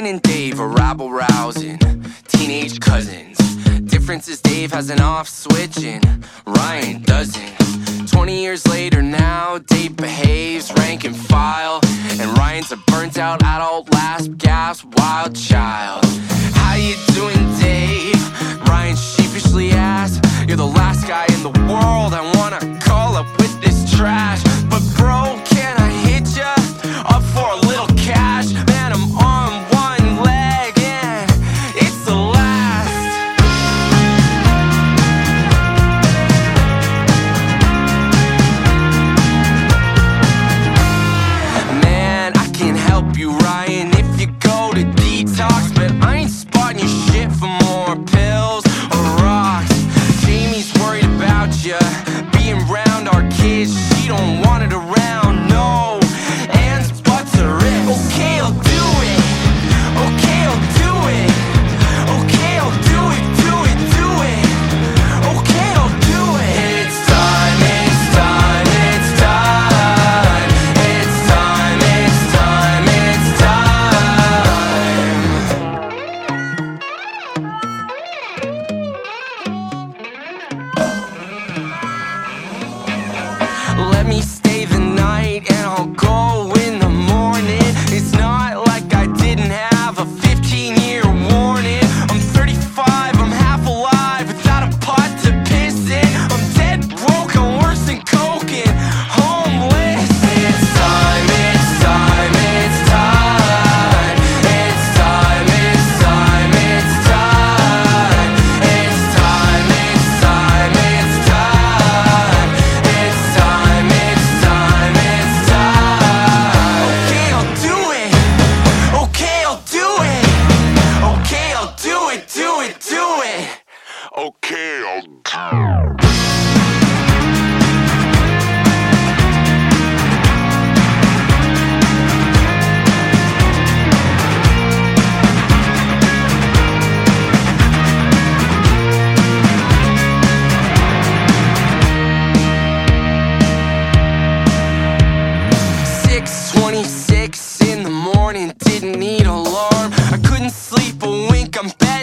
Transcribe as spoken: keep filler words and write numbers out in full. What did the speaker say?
and Dave are rabble-rousing teenage cousins. Difference is Dave has an off switch and Ryan doesn't. Twenty years later now, Dave behaves rank and file, and Ryan's a burnt-out adult last gasp wild child. How you doing, Dave? Ryan sheepishly asks. You're the last guy in the world I wanna call up with this trash. But bro, can I hit ya up for a little cash? Man, I'm on one leg and it's the last. Man, I can help you, Ryan, if you go to detox, but I ain't spotting your shit for more pills or rocks. Jamie's worried about you being around our kids. She don't want it around, no. Anne's butts are it. Okay, I'll do it. Okay, I'll do it. Okay, I'll do it, do it, do it. Okay, I'll do it. It's time, it's time, it's time. It's time, it's time, it's time. Let me stay the night and I'll go in the morning. It's not like I didn't have a fifteen year warning. I'm thirty-five, I'm half alive, without a pot to piss in. I'm dead broke, I'm worse than coke and homeless. It's time, it's time, it's time. It's time, it's time, it's time. It's time, it's time, it's time. It's time, it's time, it's time. Okay, I'll do it. Okay, I'll do it. Okay, I'll do it, do it, do it. Okay, I'll do it. six twenty-six in the morning, didn't need alarm. I couldn't sleep a wink, I'm begging